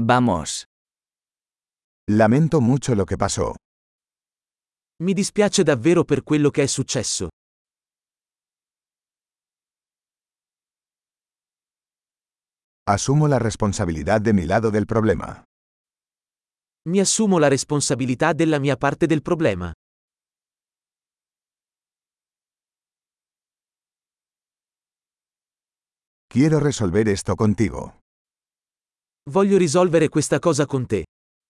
Vamos. Lamento mucho lo que pasó. Mi dispiace davvero per quello che è successo. Asumo la responsabilidad de mi lado del problema. Mi assumo la responsabilità della mia parte del problema. Quiero resolver esto contigo. Voglio risolvere questa cosa con te.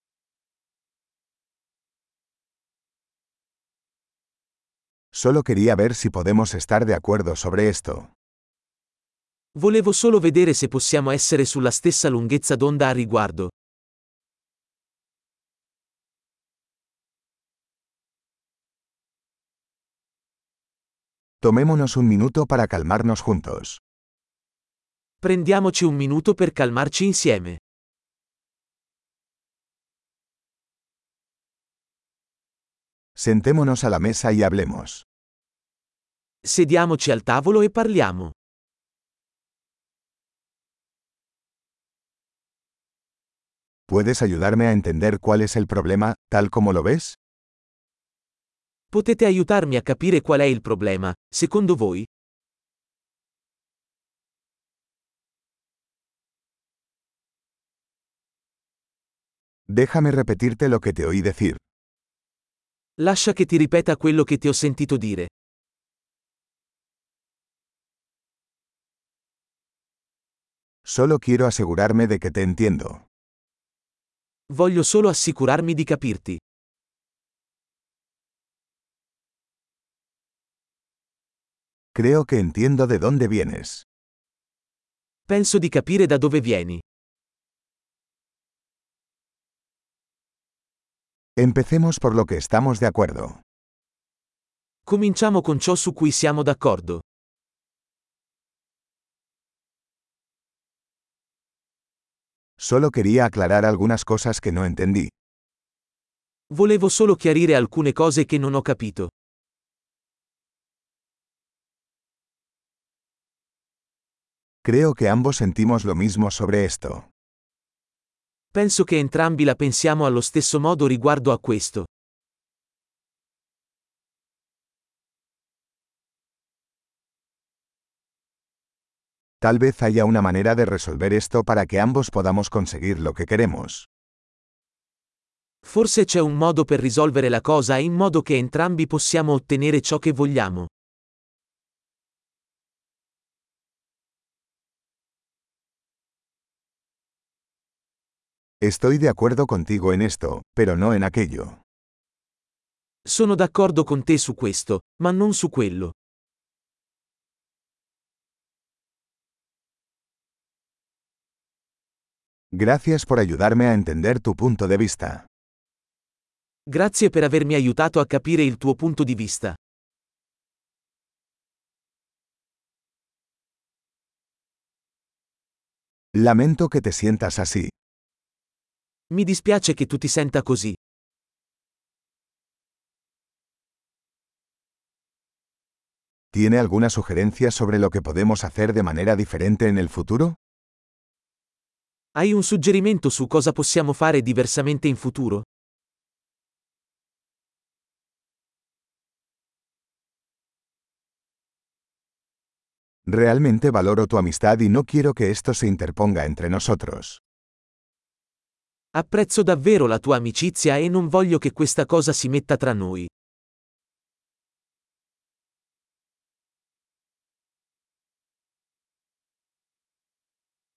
Solo quería ver si podemos estar de acuerdo sobre esto. Volevo solo vedere se possiamo essere sulla stessa lunghezza d'onda a riguardo. Tomémonos un minuto para calmarnos juntos. Prendiamoci un minuto per calmarci insieme. Sentémonos a la mesa y hablemos. Sediamoci al tavolo e parliamo. ¿Puedes ayudarme a entender cuál es el problema, tal como lo ves? Potete aiutarmi a capire qual è il problema, secondo voi? Déjame repetirte lo que te oí decir. Lascia che ti ripeta quello che ti ho sentito dire. Solo quiero asegurarme de que te entiendo. Voglio solo assicurarmi di capirti. Creo que entiendo de dónde vienes. Penso di capire da dove vieni. Empecemos por lo que estamos de acuerdo. Cominciamo con ciò su cui siamo d'accordo. Solo quería aclarar algunas cosas que no entendí. Volevo solo chiarire alcune cose che non ho capito. Creo que ambos sentimos lo mismo sobre esto. Penso che entrambi la pensiamo allo stesso modo riguardo a questo. Tal vez haya una manera de resolver esto para que ambos podamos conseguir lo que queremos. Forse c'è un modo per risolvere la cosa in modo che entrambi possiamo ottenere ciò che vogliamo. Estoy de acuerdo contigo en esto, pero no en aquello. Sono d'accordo con te su questo, ma non su quello. Gracias por ayudarme a entender tu punto de vista. Grazie per avermi aiutato a capire il tuo punto di vista. Lamento que te sientas así. Mi dispiace che tu ti senta così. ¿Tiene alguna sugerencia sobre lo que podemos hacer de manera diferente en el futuro? Hai un suggerimento su cosa possiamo fare diversamente in futuro? Realmente valoro tu amistad y no quiero que esto se interponga entre nosotros. Apprezzo davvero la tua amicizia e non voglio che questa cosa si metta tra noi.